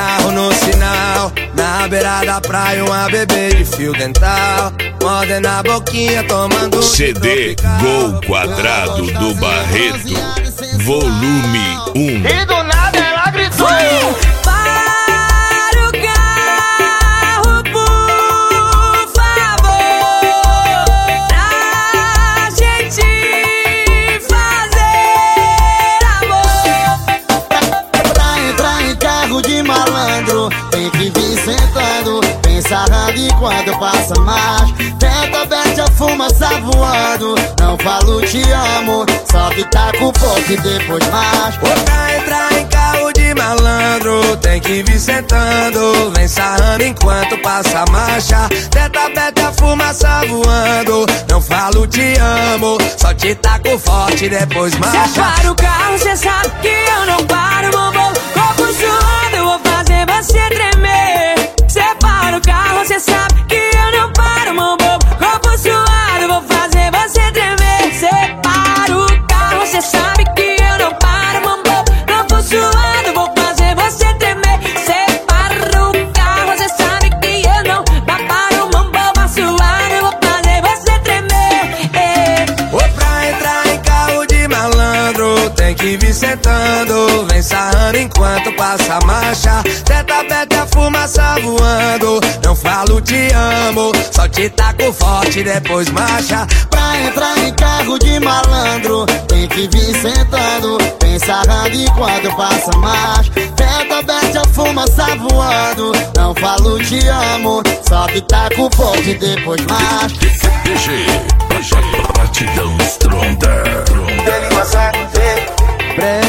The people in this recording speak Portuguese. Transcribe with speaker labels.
Speaker 1: carro no sinal, na beira da praia uma bebê de fio dental, mordendo a boquinha tomando
Speaker 2: CD Gol Quadrado do Barreto, volume 1.
Speaker 3: E do nada ela gritou:
Speaker 4: para o carro, por favor, pra gente fazer amor.
Speaker 5: Pra entrar em carro de malandro, tem que vir sentando, bem sarrando enquanto passa mais. Tenta aberta, a fumaça voando, não falo te amo, só que tá com pouco e depois mais.
Speaker 1: Pra entrar em carro de malandro, tem que vir sentando, vem sarrando enquanto passa a marcha. Teta beta, fumaça voando, não falo te amo, só te taco forte depois marcha.
Speaker 4: Cê para o carro, cê sabe que eu não paro, bombom. Corpo suando, eu vou fazer você tremer. Cê para o carro, cê sabe que eu não paro, bombom. Corpo suado, eu vou fazer você tremer. Cê para o carro, cê sabe que eu não paro, bombom. Corpo suado, eu vou fazer você tremer. Cê para o carro, cê sabe que eu não paro, bombom. Suado, eu vou fazer você tremer.
Speaker 1: Pra entrar em carro de malandro, tem que vir sentando, vem sarrando enquanto passa a marcha. Teta beta, fumaça voando, não falo te amo, só te taco forte depois marcha.
Speaker 5: Pra entrar em carro de malandro, tem que vir sentando, bem sarrando enquanto passa mais. Tenta aberta, a fumaça voando, não falo te amo, só que tá com pouco e depois mais.
Speaker 2: PG, batidão stronda.
Speaker 1: Presta